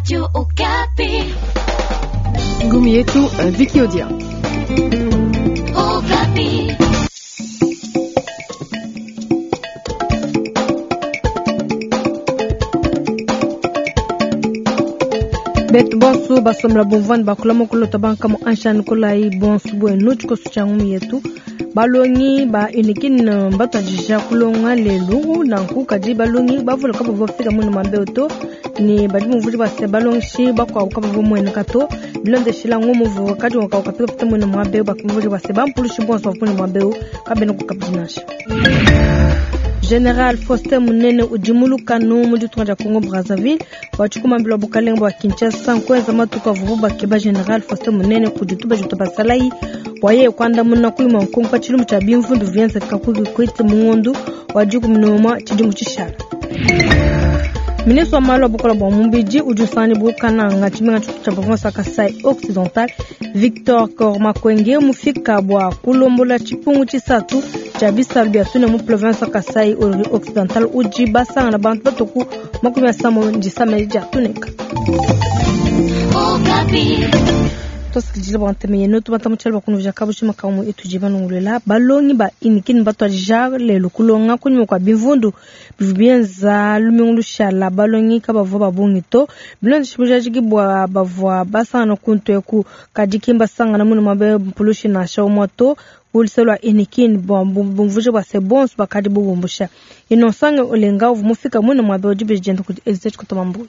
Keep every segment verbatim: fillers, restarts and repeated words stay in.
Radio Okapi. Ngumi yetu Vicky Odia. Okapi. Bet bonsu basomla bonvan bakulamo kulo tabanka mo anshan kulai bonsu bo noch ko suchangu yetu balongi ba inikin mbata jisha kulonga lelu nanku kaji balongi bavula kabo vofika mun mambeoto ni badimu vuli ba se balongi shi bakwa kabo vomo enkato blonde shila ngomo vo kaji wakao kapika pita mun mambeo bakvuli ba se bampulu shi bonsu mun mambeo kabeno ku kapjinash. General Faustin Munene ujimulu kanu muju tunja Kongo Brazzaville wachukuma mbilo bukalengo wa Kinshasa kwenza matuka vuba kiba General Faustin Munene kujituba jutuba salai waye kwanda munna kuima nkonko chilumu cha bimfundu vyenza kakugi kwete mungondu wajuku mnoma chijumu chishara. Ministre wa malo bukola bwa mumbiji ujusani bukana ngachimenga chutu cha province Kasai Occidental Victor Kormakwenge mufika bwa kulombola chipungu chisatu cha bisalbia tune mu province Kasai Occidental uji basanga na bantu batoku makumi ya samo njisame ja tuneka. Okapi. Tosikijile ba ntemeye no tubata muchalo bakunu vya kabushi makamu etujiba nulela balongi ba inikin bato ajar le lukulonga kunyu kwa bivundu bibienza lumingulushala balongi kabavo babungito bilonde shibujajigi bwa bavwa basana kunto eku kadikimba sanga na munu mabe pulushi na shawmoto uliselwa inikin bumvuje ba sebons bakadi bubumbusha inosanga olenga uvumufika munu mabe ojibe jento ku exit kutomambu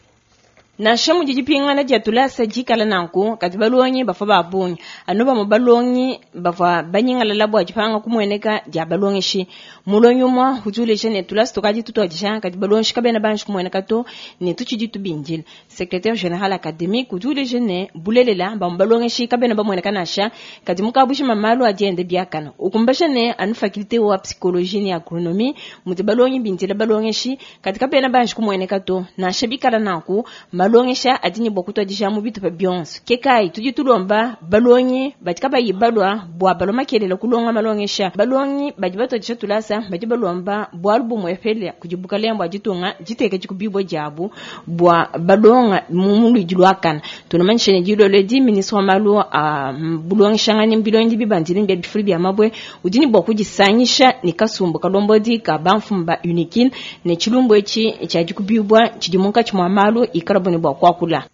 na shamu jijipinga na jatula sajikala nanku kati balongi bafa babunyi anoba mu balongi bafa banyinga lalabo ajipanga kumweneka ja balongi shi mulonyo mwa huzule jene tula stokaji tuto ajisha kati balongi kabena banshi kumweneka to ne tuchiji tubinjil secrétaire général académique huzule jene bulelela ba balongi shi kabena bamweneka nasha kati mukabushi mamalo ajende biakana ukumbasha ne anu faculté wa psychologie ni agronomie muti balongi binjila balongi shi kati kabena banshi kumweneka to na shabikala nanku balongesha adini bokuto disha mubitu pa bionse kekai tuji tulomba balongi batika ba yibalwa bwa baloma kelele kulonga malongesha balongi bajibato disha tulasa bajibalomba bwa albumu efele kujibuka lembo ajitunga jiteke jikubibo jabu bwa balonga mumulu jilwakan tunamanshene jilo ledi ministre malu a bulongesha ngani mbilongi bibandili mbe bifuli bya mabwe udini bokujisanyisha nikasumbu kalombo di ka banfumba unikin ne chilumbo echi echajikubibwa chidimunka chimwamalu ikaraboni kwa kula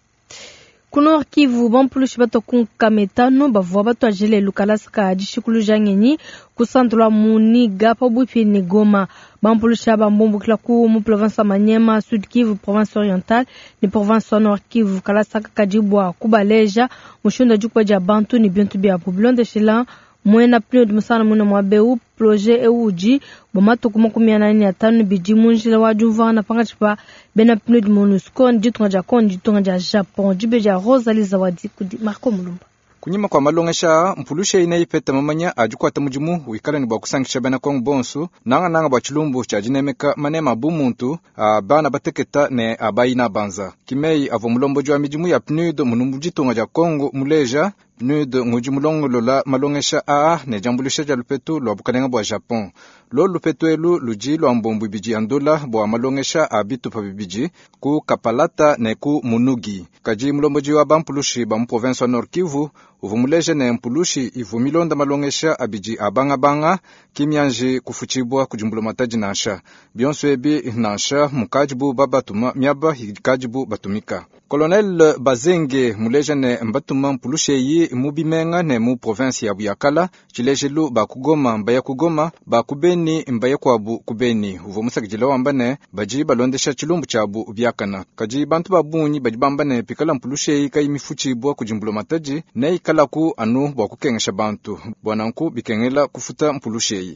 kuno Kivu bampulushi bato kunkametano bavwa bato ajele lukalasika ajishikulu jangenyi kusantula muniga pa bupi ni Goma bampulushi abambombo kila ku mu province Manyema Sud Kivu province orientale ni province Nord Kivu kalasaka kajibwa kubaleja mushunda jukwa ja bantu ni bintu bya poblonde shila mwena pneu de musana muna mwabeu projet euji bomato kuma kumia nani atanu biji munjila wajuva na pangachipa bena pneu de monusco nditunga ja kon nditunga ja Japon jibe ja Rosalie Zawadi kudi Marco Mulumba kunyima kwa malongesha mpulushe inaipeta mamanya ajukwata mujimu wikala ni bakusangisha bana kong bonsu nanga nanga bachilumbu cha jinemeka manema bumuntu bana bateketa ne abayina banza kimei avomulombo jwa mijimu ya pnud munumbujitunga ja Kongo muleja pnud ngujimulongo lola malongesha a ne jambulisha ja lupetu lwa bukalenga bwa Japon lo lupetu elu luji lwa mbombu biji andola bwa malongesha abitu pa bibiji ku Kapalata ne ku Munugi kaji mulombo jwa bampulushi ba province Nord Kivu uvumuleje ne mpulushi ivumilonda malongesha abiji abanga banga kimyanje kufuchibwa kujumbula mataji nasha bionso ebi nasha mukajibu babatuma myaba hikajibu batumika Colonel Bazenge muleje ne mbatuma mpulushi yi mubimenga ne mu province ya Buyakala chilejelu bakugoma mbaya kugoma bakubeni mbaya kwabu kubeni uvumusakijila wambane baji balondesha chilumbu chabu byakana kaji bantu babunyi baji bambane pikala mpulushi yi kai mifuchibwa kujumbula mataji ne kala ku anu bwa kukengesha bantu bwananku bikengela kufuta mpulushei.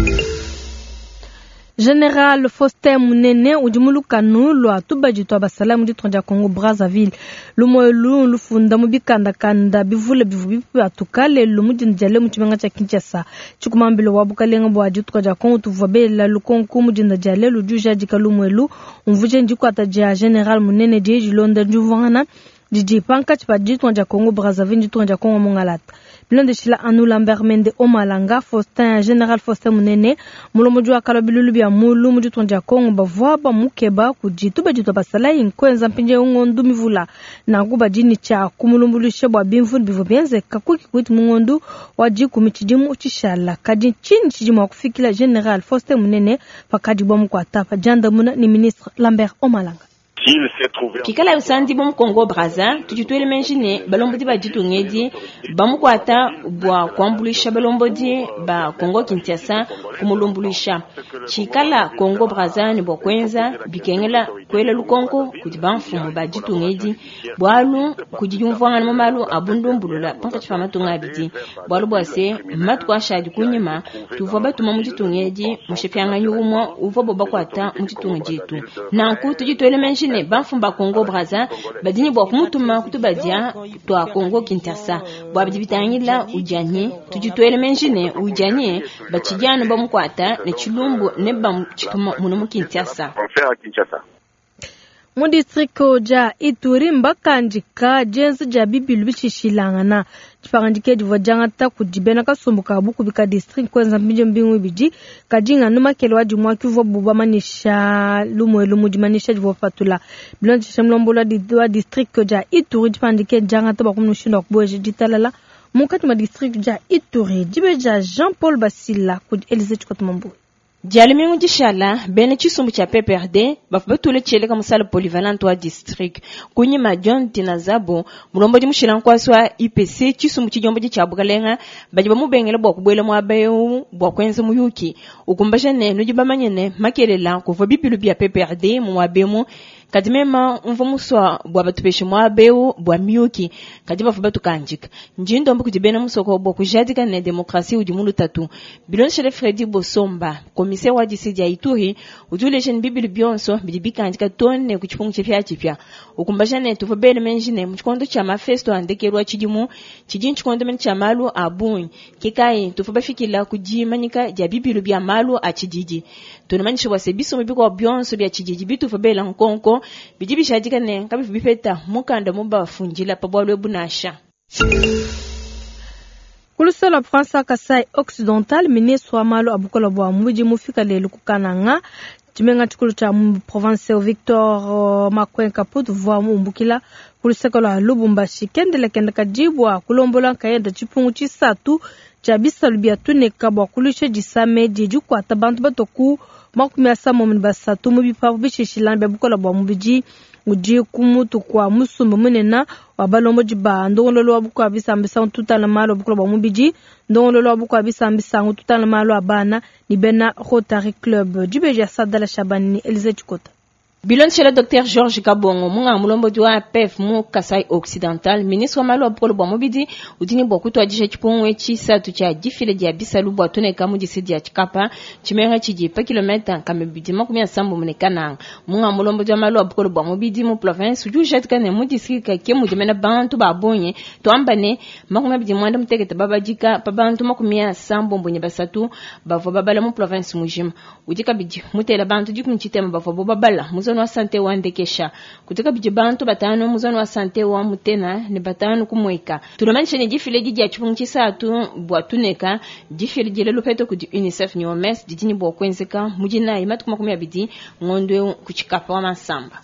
General Faustin Munene ujimulu kanu lo atubajitwa basalamu di tonja Kongo Brazzaville lumoelu lufunda mubikanda kanda bivule bivubi atukale lumujinjale muchimenga cha Kinshasa chikumambilo wabukalenga bwa jitwa ja Kongo tuvabela lukonku mujinda jale lujuja jikalumoelu umvuje njiko ataja General Munene jeji London juvana Didi panka chipa jitwa ja Kongo Brazzaville jitwa ja Kongo Mongalata bilon de shila anu Lambert Mende Omalanga Faustin General Faustin Munene mulomojwa kala bilulu bya mulu muju tonja Kongo bavwa ba mukeba kujitu bajitu basala inkwenza mpinje ngondu mivula na kuba jini cha kumulumbulishe bwa bimvu bivu benze kakuki kwiti mungondu waji kumichidimu chishala kadi chini chidimu wakufikila General Faustin Munene pakadi bwa mkwata pa janda muna ni ministre Lambert Omalanga. Kikala usandi bomu Kongo Braza tujitwele menjine balombodi ba jitungedi bamukwata bwa kwambulisha balombodi ba Kongo Kinshasa kumulumbulisha chikala Kongo Braza ni bokwenza bikengela kwela lukongo kudibanfu ba jitungedi bwalu kujiyumvanga na mamalu abundumbulula panka chifama tungabidi bwalu bwase matkwa shadi kunyima tuvo batuma mujitungedi mushepyanga nyumo uvo bobakwata mujitungedi tu nanku tujitwele menjine ne banfumba Kongo Braza badini bwa kumutuma kutubadia twa Kongo Kinshasa bwa bidibitangila ujanye tujitwele menjine ujanye bachijana bamukwata ne chilumbu ne bamchituma muno Kinshasa mu district ja Ituri mbakanjika jensi ja bibilu bichishilangana chipangandike divojanga ta kujibena kasumbuka buku bika district kwenza mbinje mbingu biji kajinga numa kelwa jumwa kivo buba manisha lumwe lumu jimanisha jivo fatula bilon chemlombola di wa district ja Ituri chipangandike janga ta bakumnushinda kuboje jitalala mukati ma district ja Ituri jibeja Jean Paul Basila ku Elise Chikotumambu Dialimingu jishala bene chisumbu cha P P R D bafubetule chele ka musala polyvalent wa district kunyi ma John Tinazabo mulombo di mushila nkwaswa I P C chisumbu chijombo cha Bukalenga bajiba mubengele bwa kubwela mwa bayo bwa kwenza muyuki ukumbasha ne nujibamanyene makelela kuva bipilu bya P P R D mwa bemu kadimema mvumuswa bwa batupeshe mwa beu bwa miyuki kadiba fubatu kanjika njindo mbu kujibena musoko bwa kujadika ne demokrasi ujimulu tatu bilon shele Fredi Bosomba komise wa disidi ya Ituri ujule jen bibilu bionso bidibika anjika tonne kuchipungu chepya chepya ukumbasha ne tufabele menjine mchikondo cha mafesto andekerwa chidimu chijin chikondo men cha malu abun kikai tufabafikila kujimanyika ja bibilu bya malu achijiji tunamanisha wasebiso mbiko bionso bya chijiji bitu fabela nkonko bijibi shajika ne kabi bifeta mukanda mumba funjila pabwalwe bunasha kulusala Fransa Kasai Occidental ministre wa malo abukola bwa muji mufika lelu kukananga timenga chikulu cha province Victor uh, Makwen Kaput vwa mumbukila kulusekola Lubumbashi kendele kenda kajibwa kulombola kayenda chipungu chisatu cha bisalu bya tuneka bwa kulushe jisame jeju kwa tabantu batoku makumi asamo mbasatu mubipapo bishishilambe bukola bwa mubiji uji kumutu kwa musumba munena wabalombo jiba ndongolo wabuko abisambisa tutana malo bukola bwa mubiji ndongolo wabuko abisambisa tutana malo abana ni bena Rotary Club jibeja sadala Shabani Elise Chikota Bilon chez le docteur Georges Kabongo munga mulombo jwa P F mu Kasai Occidental ministre wa malo apolo bwa mobidi udini bwa kuto ajisha chipongwe chi satu cha difile dia bisalu bwa tone kamu disidi ya chikapa chimenga chiji pa kilometa kame bidi makumi ya sambu munekana munga mulombo jwa malo apolo bwa mobidi mu province uju jetka ne mu district ka kemu jemena bantu ba bonye to ambane makumi bidi mwanda mtekete baba jika pa bantu makumi ya sambu mbonye basatu bavo babala mu province mujima udika bidi mutela bantu jiku nchitema bavo babala muzo wa sante wa ndekesha kutoka bijibantu batano muzano wa sante wa mutena ne batano kumweka tulamanisha ne jifile jiji ya chipungu chisatu bwa tuneka jifile jile lupeto kudi UNICEF ni omes jijini bwa kwenzeka mujina imatu kumakumi ya bidi ngondwe kuchikapa wa masamba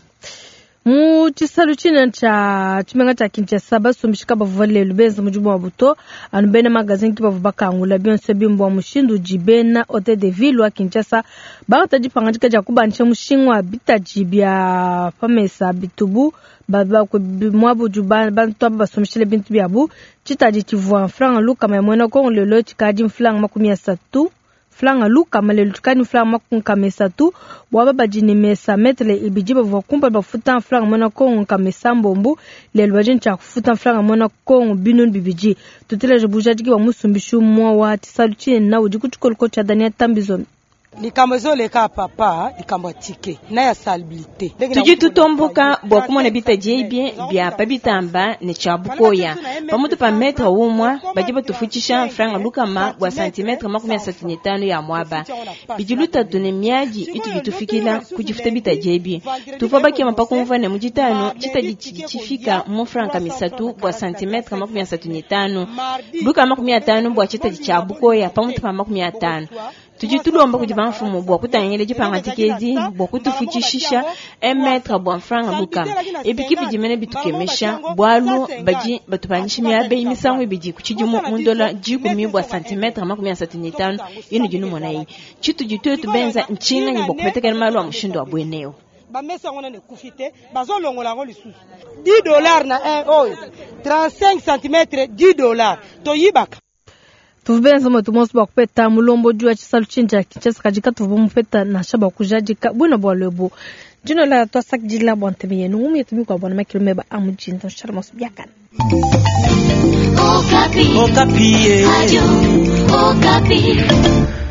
mu chisalu china cha chimenga cha Kinshasa basumishika bavale lubenza mujubu wa buto anubena magazine kiba vubakangula bionse bimbo mushindu jibena Hotel de Ville wa Kinshasa bagata jipangandika ja kubanisha mushingwa bitajibya pamesa bitubu baba ko mwabu juba bantu basumishile bintu byabu chitaji chivwa franga luka mamona ko lelo chikaji franga makumi ya satu flanga luka malelu tukani flanga makumi kamesa tu bwaba bajini mesa metle ibijiba vakumba bafuta flanga mona kongo kamesa mbombu lelu bajini cha kufuta flanga mona kongo binun bibiji tutile jebuja jiki wa musumbishu mwa wa tisalu chine na ujikuchukolo kocha dania tambizon Likambo leka papa likambo tike na ya salabilité tuji tutomboka bwa kumona bita jebie bya pabitamba ne chabukoya pamoto pa metra umwa bajiba tufuchisha franga lukama bwa centimetre makumi asatu na tano ya mwaba bijiluta tune miaji itu bitufikila kujifuta bita jebie tufa baki mapakumva ne mujitano chitaji chifika mu franga misatu bwa centimetre makumi asatu na tano luka makumi atano bwa chitaji chabukoya pamoto pa makumi atano tujitulomba kujibanga fumu bwa kutangele jipanga tikezi bwa kutufuchishisha un metre bwa franga lukama ebikipi jimene bitukemesha bwalu baji batupanyishi miabe imisango ibiji kuchijimu mundola jikumi bwa centimetre makumi asatu na tano yinu jinu mona hii chitu jituwe tubenza nchinga nyibo kupeteka malu wa mshindo wa bweneo bamesa ngona ne kufite bazo longola ngo lisusu dix dollars na un oyo trente-cinq centimètres dix dollars to yibaka tuvenza matumosi bwa kupeta mulombo jua chisalu chinja kichesa kajika tuvu mupeta na shaba kujajika bwina bwa lebo jino la to sak jila bwa ntemiye numi yetumi kwa bwana makilo meba amujinza sharma subyakana Okapi Okapi Okapi